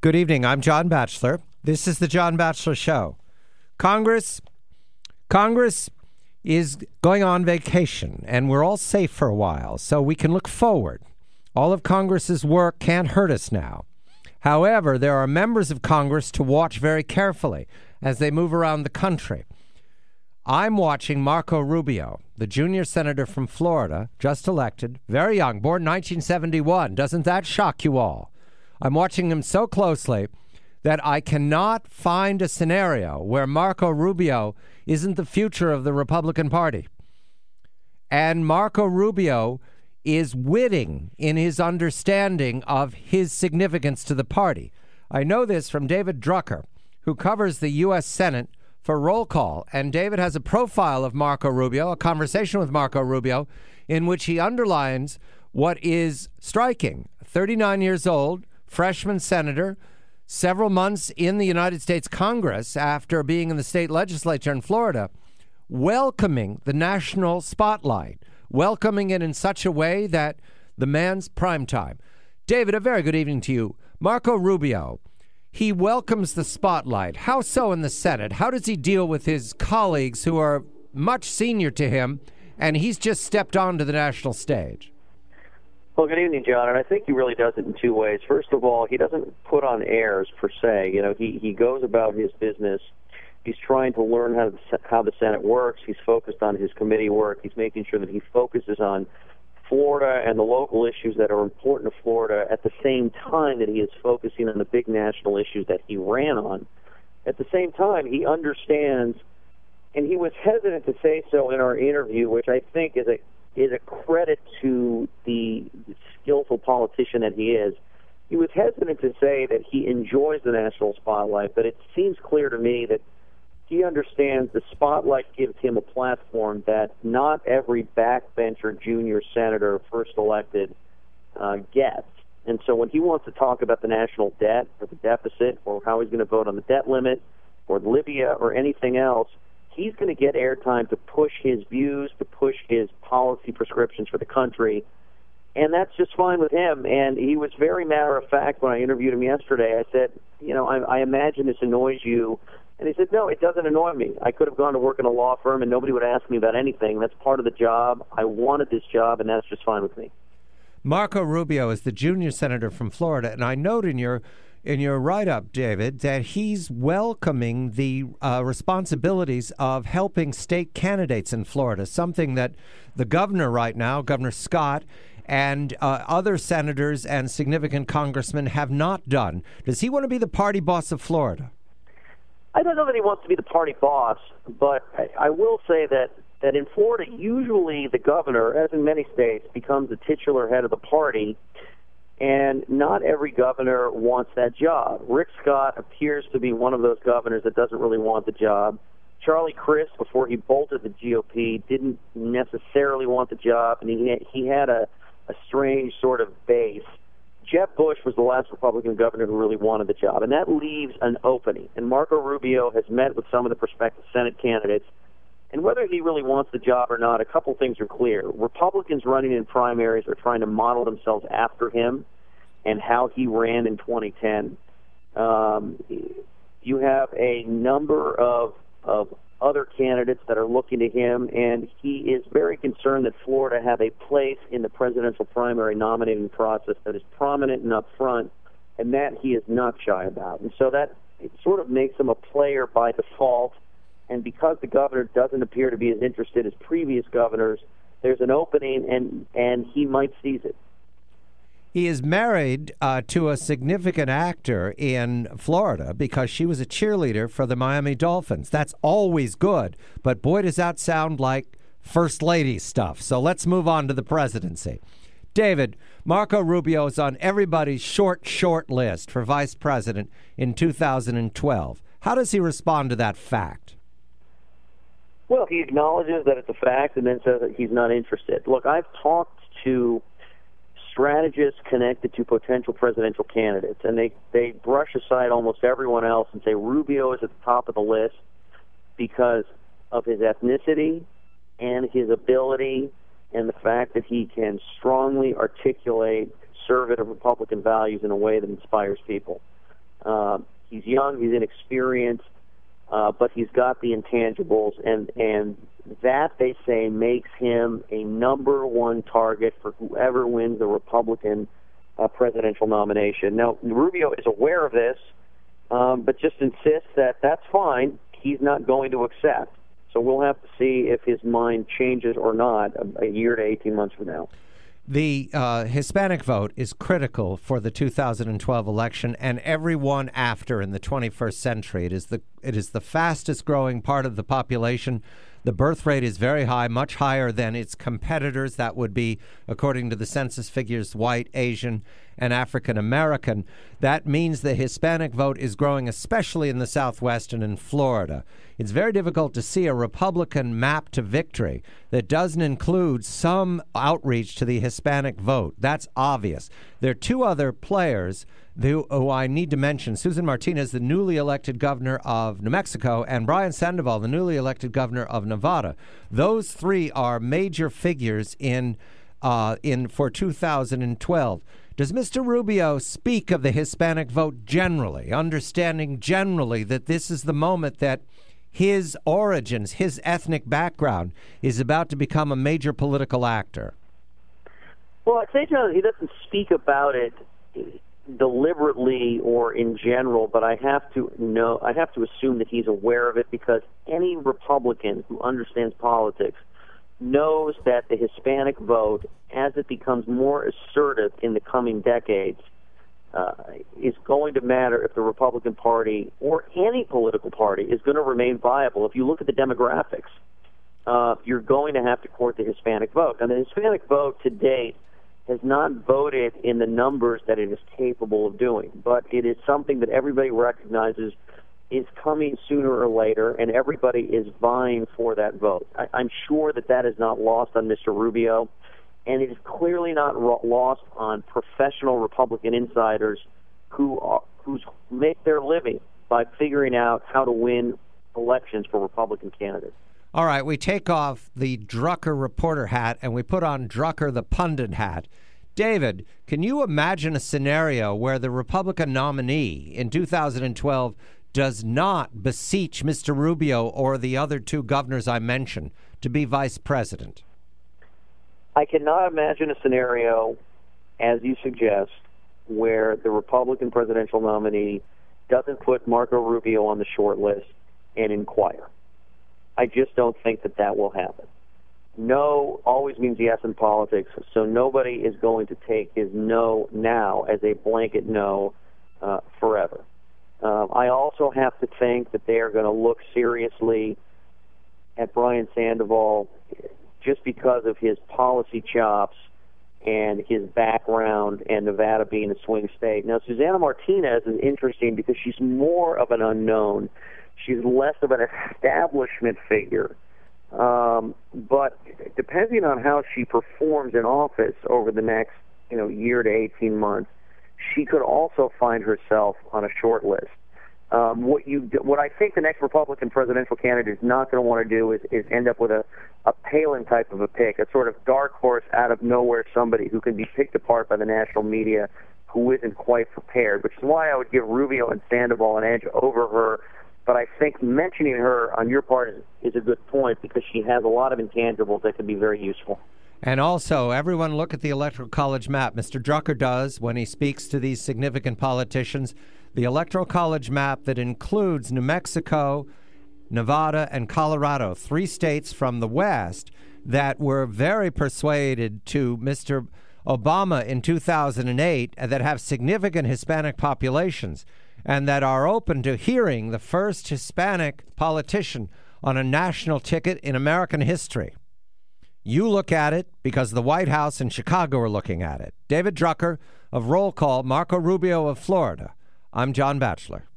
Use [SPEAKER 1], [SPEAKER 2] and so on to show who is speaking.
[SPEAKER 1] Good evening. I'm John Batchelor. This is the John Batchelor Show. Congress is going on vacation, and we're all safe for a while, so we can look forward. All of Congress's work can't hurt us now. However, there are members of Congress to watch very carefully as they move around the country. I'm watching Marco Rubio, the junior senator from Florida, just elected, very young, born 1971. Doesn't that shock you all? I'm watching him so closely that I cannot find a scenario where Marco Rubio isn't the future of the Republican Party. And Marco Rubio is witting in his understanding of his significance to the party. I know this from David Drucker, who covers the U.S. Senate for Roll Call. And David has a profile of Marco Rubio, a conversation with Marco Rubio, in which he underlines what is striking. 39 years old, freshman senator, several months in the United States Congress after being in the state legislature in Florida, welcoming the national spotlight, welcoming it in such a way that the man's prime time. David, a very good evening to you. Marco Rubio, he welcomes the spotlight. How so in the Senate? How does he deal with his colleagues who are much senior to him, and he's just stepped onto the national stage?
[SPEAKER 2] Well, good evening, John, and I think he really does it in two ways. First of all, he doesn't put on airs, per se. You know, he goes about his business. He's trying to learn how the Senate works. He's focused on his committee work. He's making sure that he focuses on Florida and the local issues that are important to Florida at the same time that he is focusing on the big national issues that he ran on. At the same time, he understands, and he was hesitant to say so in our interview, which I think is a credit to the skillful politician that he is. He was hesitant to say that he enjoys the national spotlight, but it seems clear to me that he understands the spotlight gives him a platform that not every backbencher junior senator first elected gets. And so when he wants to talk about the national debt or the deficit or how he's going to vote on the debt limit or Libya or anything else, he's going to get airtime to push his views, to push his policy prescriptions for the country, and that's just fine with him. And he was very matter-of-fact when I interviewed him yesterday. I said, you know, I imagine this annoys you. And he said, no, it doesn't annoy me. I could have gone to work in a law firm and nobody would ask me about anything. That's part of the job. I wanted this job, and that's just fine with me.
[SPEAKER 1] Marco Rubio is the junior senator from Florida, and I note in your write-up, David, that he's welcoming the responsibilities of helping state candidates in Florida, something that the governor right now, Governor Scott, and other senators and significant congressmen have not done. Does he want to be the party boss of Florida?
[SPEAKER 2] I don't know that he wants to be the party boss, but I will say that in Florida, usually the governor, as in many states, becomes the titular head of the party. And not every governor wants that job. Rick Scott appears to be one of those governors that doesn't really want the job. Charlie Crist, before he bolted the GOP, didn't necessarily want the job, and he had a strange sort of base. Jeb Bush was the last Republican governor who really wanted the job, and that leaves an opening. And Marco Rubio has met with some of the prospective Senate candidates, and whether he really wants the job or not, a couple things are clear. Republicans running in primaries are trying to model themselves after him and how he ran in 2010. You have a number of other candidates that are looking to him, and he is very concerned that Florida have a place in the presidential primary nominating process that is prominent and up front, and that he is not shy about. And so that it sort of makes him a player by default. And because the governor doesn't appear to be as interested as previous governors, there's an opening, and he might seize it.
[SPEAKER 1] He is married to a significant actor in Florida because she was a cheerleader for the Miami Dolphins. That's always good, but boy, does that sound like First Lady stuff. So let's move on to the presidency. David, Marco Rubio is on everybody's short list for vice president in 2012. How does he respond to that fact?
[SPEAKER 2] Well, he acknowledges that it's a fact and then says that he's not interested. Look, I've talked to strategists connected to potential presidential candidates, and they brush aside almost everyone else and say Rubio is at the top of the list because of his ethnicity and his ability and the fact that he can strongly articulate conservative Republican values in a way that inspires people. He's young, he's inexperienced, but he's got the intangibles, and that, they say, makes him a number one target for whoever wins the Republican presidential nomination. Now, Rubio is aware of this, but just insists that that's fine. He's not going to accept. So we'll have to see if his mind changes or not a year to 18 months from now.
[SPEAKER 1] The Hispanic vote is critical for the 2012 election and everyone after in the 21st century. It is the fastest growing part of the population. The birth rate is very high, much higher than its competitors. That would be, according to the census figures, white, Asian, and African American. That means the Hispanic vote is growing, especially in the Southwest and in Florida. It's very difficult to see a Republican map to victory that doesn't include some outreach to the Hispanic vote. That's obvious. There are two other players who I need to mention: Susan Martinez, the newly elected governor of New Mexico, and Brian Sandoval, the newly elected governor of Nevada. Those three are major figures in for 2012. Does Mr. Rubio speak of the Hispanic vote generally, understanding generally that this is the moment that his origins, his ethnic background, is about to become a major political actor?
[SPEAKER 2] Well, I'd say, John, he doesn't speak about it deliberately or in general, but I have to assume that he's aware of it, because any Republican who understands politics knows that the Hispanic vote, as it becomes more assertive in the coming decades, is going to matter if the Republican Party or any political party is going to remain viable. If you look at the demographics, you're going to have to court the Hispanic vote. And the Hispanic vote to date has not voted in the numbers that it is capable of doing, but it is something that everybody recognizes is coming sooner or later, and everybody is vying for that vote. I'm sure that is not lost on Mr. Rubio, and it is clearly not lost on professional Republican insiders who make their living by figuring out how to win elections for Republican candidates.
[SPEAKER 1] All right, we take off the Drucker reporter hat and we put on Drucker the pundit hat. David, can you imagine a scenario where the Republican nominee in 2012 does not beseech Mr. Rubio or the other two governors I mentioned to be vice president?
[SPEAKER 2] I cannot imagine a scenario, as you suggest, where the Republican presidential nominee doesn't put Marco Rubio on the short list and inquire. I just don't think that will happen. No always means yes in politics, so nobody is going to take his no now as a blanket no forever. I also have to think that they are going to look seriously at Brian Sandoval just because of his policy chops and his background, and Nevada being a swing state. Now, Susana Martinez is interesting because she's more of an unknown. She's less of an establishment figure. But depending on how she performs in office over the next year to 18 months, she could also find herself on a short list. What I think the next Republican presidential candidate is not going to want to do is end up with a Palin type of a pick, a sort of dark horse out of nowhere, somebody who can be picked apart by the national media who isn't quite prepared, which is why I would give Rubio and Sandoval an edge over her. But I think mentioning her on your part is a good point, because she has a lot of intangibles that can be very useful.
[SPEAKER 1] And also, everyone look at the Electoral College map. Mr. Drucker does when he speaks to these significant politicians. The Electoral College map that includes New Mexico, Nevada, and Colorado, 3 states from the West that were very persuaded to Mr. Obama in 2008, that have significant Hispanic populations, and that are open to hearing the first Hispanic politician on a national ticket in American history. You look at it because the White House and Chicago are looking at it. David Drucker of Roll Call, Marco Rubio of Florida. I'm John Batchelor.